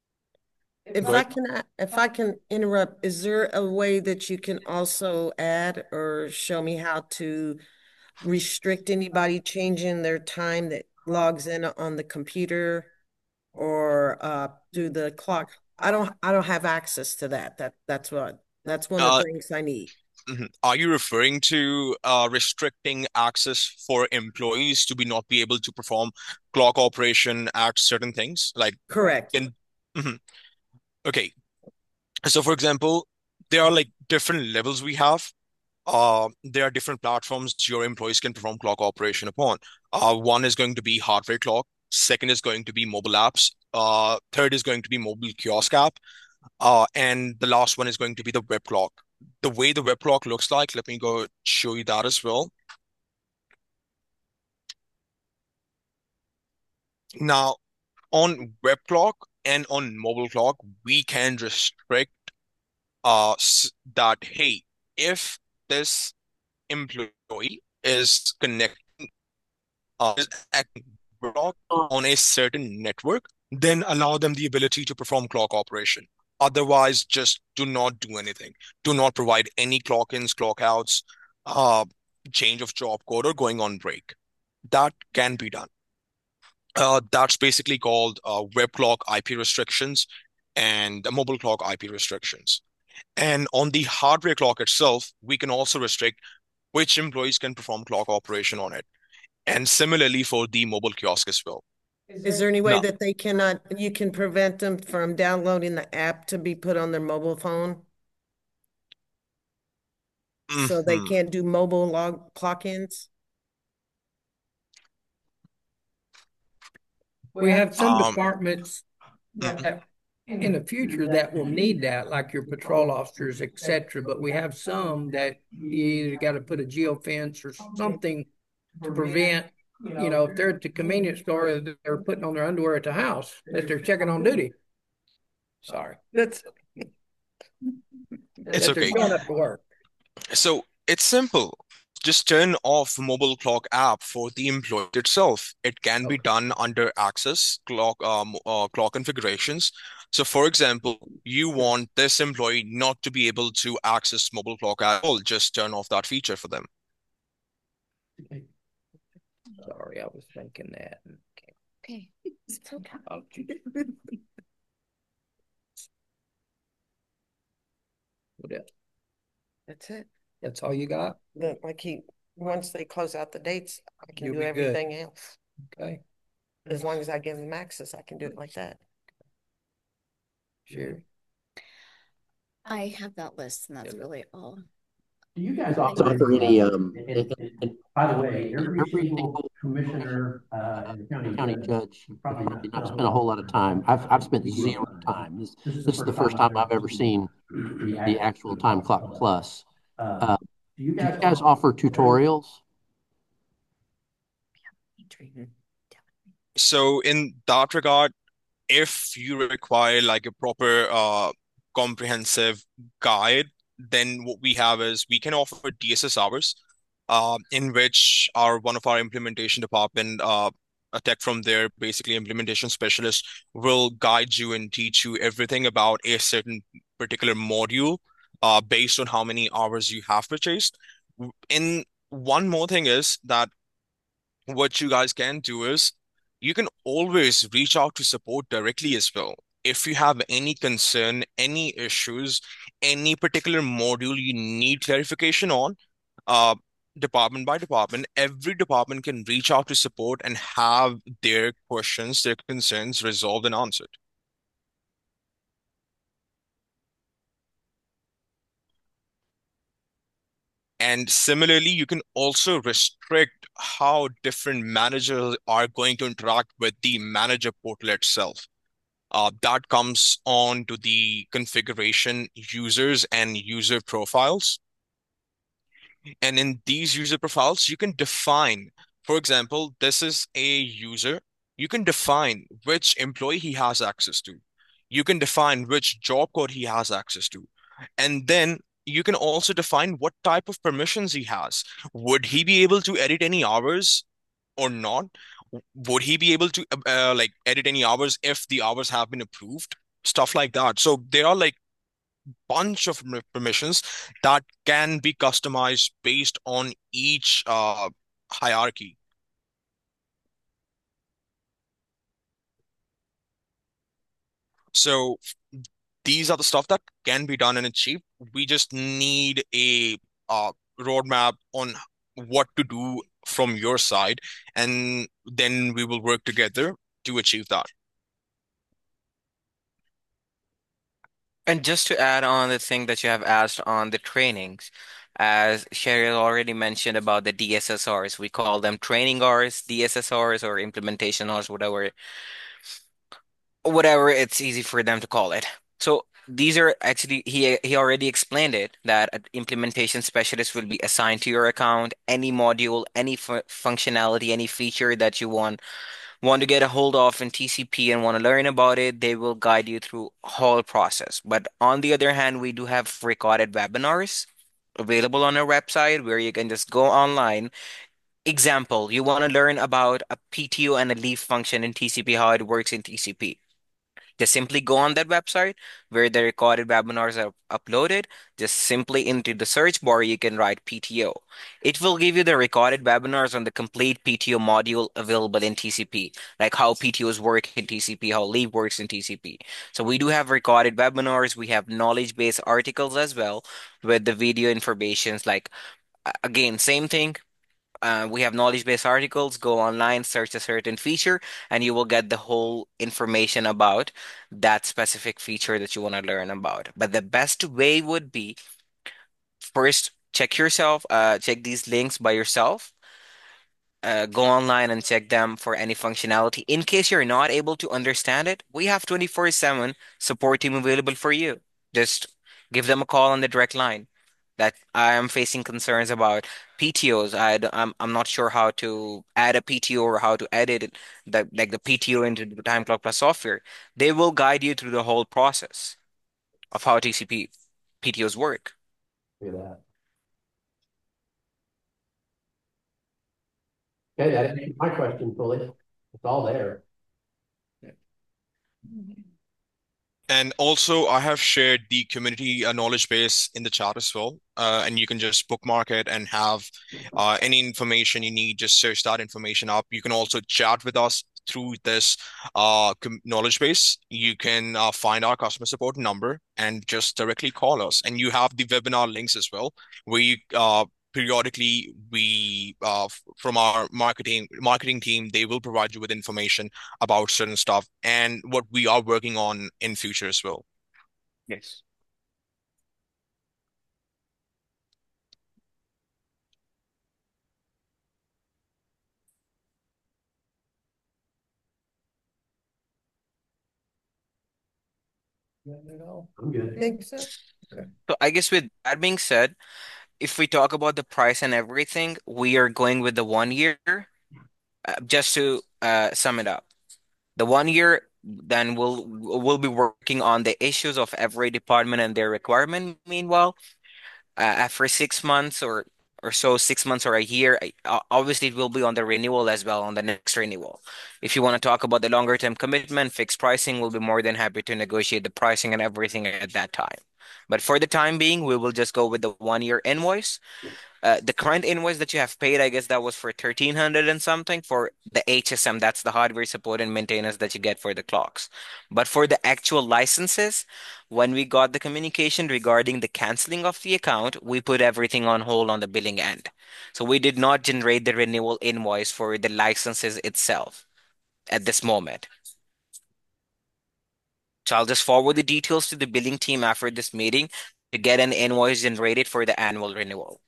S10: If
S9: Go
S10: I
S9: ahead.
S10: can, if I can interrupt, is there a way that you can also add or show me how to restrict anybody changing their time that logs in on the computer or through the clock? I don't have access to that. That's one of
S9: Uh,
S10: the things I need.
S9: Are you referring to restricting access for employees to be not be able to perform clock operation at certain things? Like
S10: Correct.
S9: in Mhm. Okay. So for example, there are like different levels we have. There are different platforms your employees can perform clock operation upon. One is going to be hardware clock. Second is going to be mobile apps. Third is going to be mobile kiosk app. And the last one is going to be the web clock. The way the web clock looks like, let me go show you that as well. Now, on web clock and on mobile clock, we can restrict that, hey, if this employee is connecting is acting block on a certain network, then allow them the ability to perform clock operation. Otherwise, just do not do anything. Do not provide any clock ins, clock outs, uh, change of job code, or going on break. That can be done. That's basically called web clock IP restrictions and the mobile clock IP restrictions. And on the hardware clock itself, we can also restrict which employees can perform clock operation on it. And similarly for the mobile kiosk as well.
S10: Is there any way
S9: Now,
S10: that you can prevent them from downloading the app to be put on their mobile phone? So they
S9: mhm,
S10: can't do mobile log clock-ins?
S4: We have some
S9: um,
S4: departments
S9: mhm,
S4: that in the future that will need that, like your patrol officers, et cetera. But we have some that you either got to put a geofence or something to prevent, if they're at the convenience store, they're putting on their underwear at the house, that they're checking on duty. Sorry.
S9: it's
S4: That they're
S9: okay.
S4: showing up to work.
S9: So it's simple. Just turn off mobile clock app for the employee itself. It can be
S4: Okay.
S9: done under access clock configurations. So for example, you want this employee not to be able to access mobile clock at all. Just turn off that feature for them.
S4: Sorry, I was thinking that.
S10: okay. It's okay.
S4: What else?
S10: That's it.
S4: That's all you got?
S10: Once they close out the dates, I can
S4: You'll
S10: do
S4: be good.
S10: everything else.
S4: Okay,
S10: As long as I give them access, I can do it like that.
S4: sure.
S11: I have that list and that's really all.
S8: Do you guys
S11: offer
S8: offer any,
S5: And by the way, every single
S8: commissioner,
S5: and
S8: county judge,
S5: you've
S8: probably
S5: probably
S8: not spent a whole lot of time. I've spent zero time. This is the first time I've ever seen the actual time clock plus.
S5: do you
S8: Do you
S5: guys
S8: guys offer tutorials?
S9: So in that regard, if you require like a proper comprehensive guide, then what we have is we can offer DSS hours, in which one of our implementation department, a tech from there, basically implementation specialist, will guide you and teach you everything about a certain particular module, based on how many hours you have purchased. In one more thing is that what you guys can do is you can always reach out to support directly as well. If you have any concern, any issues, any particular module you need clarification on, uh, department by department, every department can reach out to support and have their questions, their concerns resolved and answered. And similarly, you can also restrict how different managers are going to interact with the manager portal itself. That comes on to the configuration users and user profiles. And in these user profiles, you can define, for example, this is a user. You can define which employee he has access to. You can define which job code he has access to. And then you can also define what type of permissions he has. Would he be able to edit any hours or not? Would he be able to like edit any hours if the hours have been approved? Stuff like that. So there are like bunch of permissions that can be customized based on each hierarchy. So these are the stuff that can be done and achieved. We just need a roadmap on what to do from your side, and then we will work together to achieve that.
S7: And just to add on the thing that you have asked on the trainings, as Sherry already mentioned about the DSSRs, we call them training hours, DSSRs, or implementation hours, whatever it's easy for them to call it. So these are actually he already explained it that an implementation specialist will be assigned to your account, any module, any functionality, any feature that you want to get a hold of in TCP and want to learn about it, they will guide you through whole process. But on the other hand, we do have recorded webinars available on our website where you can just go online. Example, you want to learn about a PTO and a leave function in TCP, how it works in TCP. Just simply go on that website where the recorded webinars are uploaded. Just simply into the search bar, you can write PTO. It will give you the recorded webinars on the complete PTO module available in TCP, like how PTOs work in TCP, how leave works in TCP. So we do have recorded webinars. We have knowledge-based articles as well with the video informations. Like again, same thing. We have knowledge-based articles. Go online, search a certain feature, and you will get the whole information about that specific feature that you want to learn about. But the best way would be first check these links by yourself. Go online and check them for any functionality. In case you're not able to understand it, we have 24/7 support team available for you. Just give them a call on the direct line that I am facing concerns about PTOs. I'm not sure how to add a PTO or how to edit it, the PTO into the Time Clock Plus software. They will guide you through the whole process of how TCP PTOs work.
S8: Look at that. Okay, that answers my question fully. It's all there.
S9: And also, I have shared the community knowledge base in the chat as well. And you can just bookmark it and have any information you need, just search that information up. You can also chat with us through this knowledge base, you can find our customer support number and just directly call us. And you have the webinar links as well, where you periodically from our marketing team, they will provide you with information about certain stuff and what we are working on in future as well. Yes.
S8: I'm good.
S10: Think so?
S7: So I guess with that being said, if we talk about the price and everything, we are going with the 1 year. Just to sum it up, the 1 year, then we'll be working on the issues of every department and their requirement. Meanwhile, after 6 months or so, 6 months or a year, obviously it will be on the renewal as well, on the next renewal. If you want to talk about the longer term commitment, fixed pricing, we'll be more than happy to negotiate the pricing and everything at that time. But for the time being, we will just go with the 1 year invoice. The current invoice that you have paid, I guess that was for 1,300 and something for the HSM. That's the hardware support and maintenance that you get for the clocks. But for the actual licenses, when we got the communication regarding the canceling of the account, we put everything on hold on the billing end. So we did not generate the renewal invoice for the licenses itself at this moment. So I'll just forward the details to the billing team after this meeting to get an invoice generated for the annual renewal.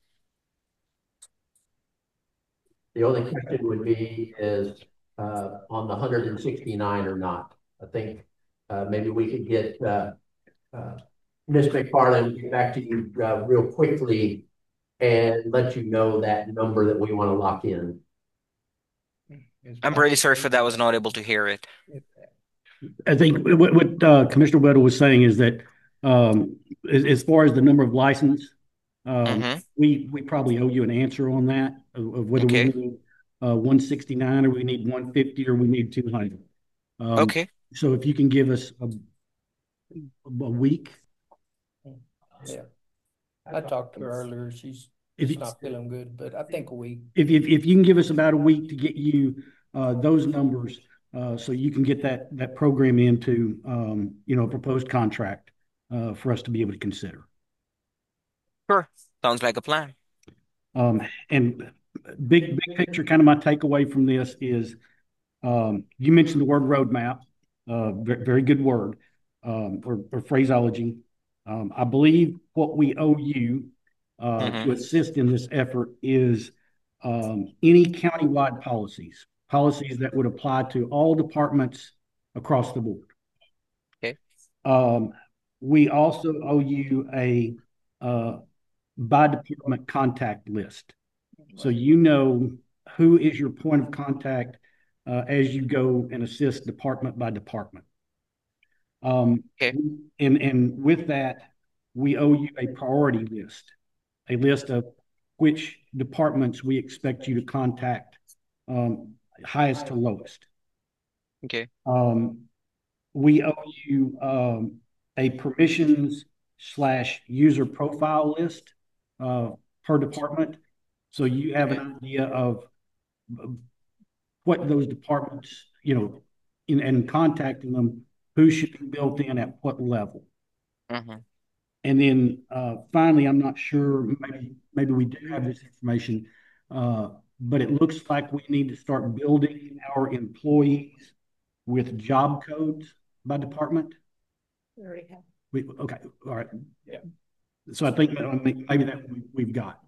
S8: The only question would be is on the 169 or not. I think maybe we could get Ms. McFarland back to you real quickly and let you know that number that we want to lock in.
S7: I'm pretty sorry for that. I was not able to hear it.
S2: I think what Commissioner Weddle was saying is that as far as the number of license, we probably owe you an answer on that of whether we need 169 or we need 150 or we need 200.
S7: Okay.
S2: So if you can give us a week.
S4: Yeah. I talked to her earlier. She's not feeling good, but I think a week.
S2: If you can give us about a week to get you those numbers, so you can get that program into a proposed contract for us to be able to consider.
S7: Sure. Sounds like a plan.
S2: And big picture, kind of my takeaway from this is you mentioned the word roadmap, very good word or phraseology. I believe what we owe you to assist in this effort is any countywide policies that would apply to all departments across the board.
S7: Okay.
S2: We also owe you a by department contact list. So you know who is your point of contact as you go and assist department by department.
S7: Okay.
S2: And with that, we owe you a priority list, a list of which departments we expect you to contact, highest to lowest.
S7: Okay.
S2: We owe you a permissions/user profile list per department. So you have an idea of what those departments, and contacting them, who should be built in at what level. And then finally, I'm not sure, maybe we do have this information, but it looks like we need to start building our employees with job codes by department.
S10: We already have.
S2: Okay, all right. Yeah. So I think maybe that we've got.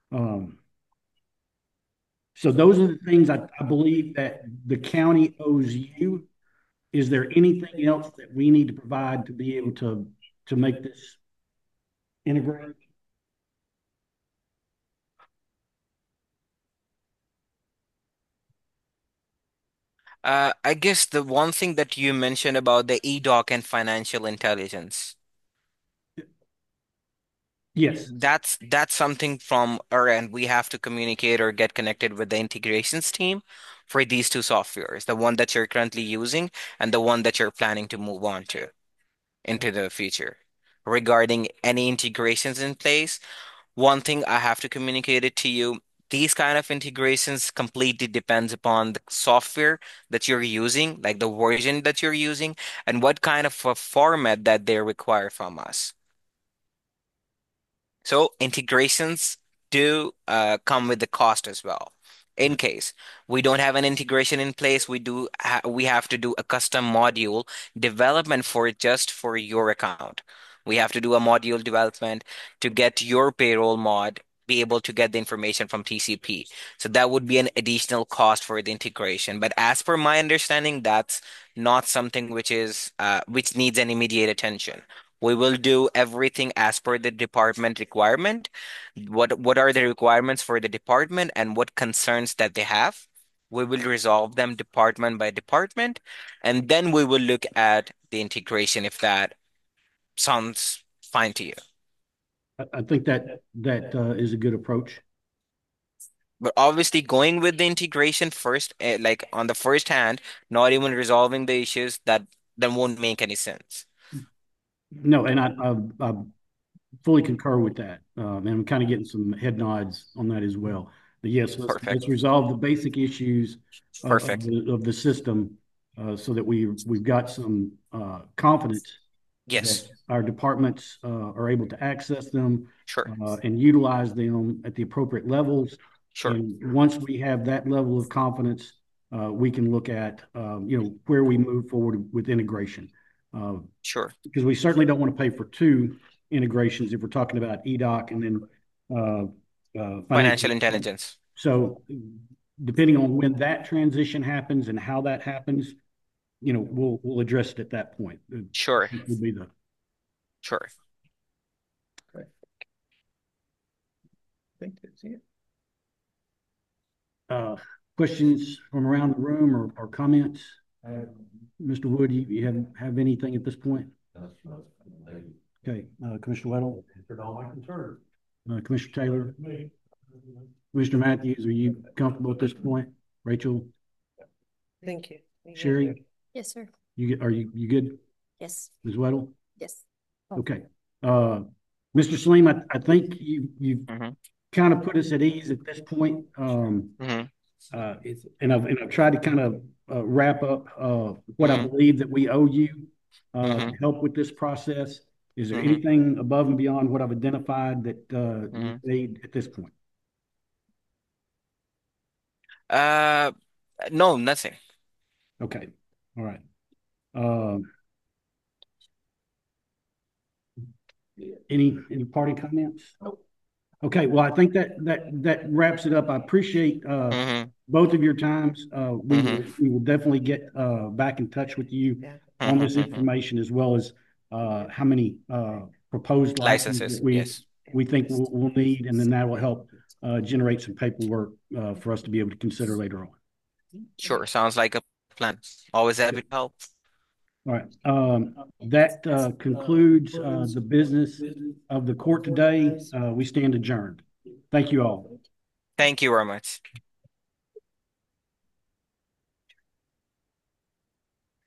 S2: So those are the things I believe that the county owes you. Is there anything else that we need to provide to be able to make this integrate?
S7: I guess the one thing that you mentioned about the e-doc and financial intelligence.
S2: Yes.
S7: That's something from our end. We have to communicate or get connected with the integrations team for these two softwares, the one that you're currently using and the one that you're planning to move on to into the future. Regarding any integrations in place, one thing I have to communicate it to you, these kind of integrations completely depends upon the software that you're using, like the version that you're using, and what kind of a format that they require from us. So integrations do come with the cost as well. In case we don't have an integration in place, we have to do a custom module development for it just for your account. We have to do a module development to get your payroll mod be able to get the information from TCP. So that would be an additional cost for the integration. But as per my understanding, that's not something which needs an immediate attention. We will do everything as per the department requirement. What are the requirements for the department and what concerns that they have? We will resolve them department by department, and then we will look at the integration if that sounds fine to you.
S2: I think that is a good approach.
S7: But obviously, going with the integration first, like on the first hand, not even resolving the issues, that then won't make any sense.
S2: No, and I fully concur with that. And I'm kind of getting some head nods on that as well. But yes, let's resolve the basic issues
S7: Perfect.
S2: of the system so that we've got some confidence
S7: Yes.
S2: that our departments are able to access them
S7: Sure.
S2: And utilize them at the appropriate levels.
S7: Sure.
S2: And once we have that level of confidence, we can look at where we move forward with integration.
S7: Sure.
S2: Because we certainly don't want to pay for two integrations if we're talking about EDOC and then
S7: financial intelligence.
S2: So depending on when that transition happens and how that happens, we'll address it at that point.
S7: Sure.
S2: It will be the
S7: Sure.
S4: Okay. I think that's it.
S2: Questions from around the room or comments? Mr. Wood, you have anything at this point? Okay, Commissioner Weddle?
S6: Answered all my concerns.
S2: Commissioner Taylor? Commissioner Matthews, are you comfortable at this point? Rachel?
S10: Thank you.
S2: Sherry?
S11: Yes, sir.
S2: Are you good?
S11: Yes.
S2: Ms. Weddle?
S11: Yes.
S2: Okay. Mr. Salim, I think you've kind of put us at ease at this point. And I've tried to kind of wrap up what I believe that we owe you to help with this process. Is there anything above and beyond what I've identified that you need at this point?
S7: No, nothing.
S2: Okay. All right. Any party comments?
S4: Nope.
S2: Okay, well, I think that wraps it up. I appreciate both of your times. We will definitely get back in touch with you on this information as well as how many proposed licenses we think we'll need, and then that will help generate some paperwork for us to be able to consider later on.
S7: Sure, sounds like a plan. Always happy to help.
S2: All right. That concludes the business of the court today. We stand adjourned. Thank you all.
S7: Thank you very much.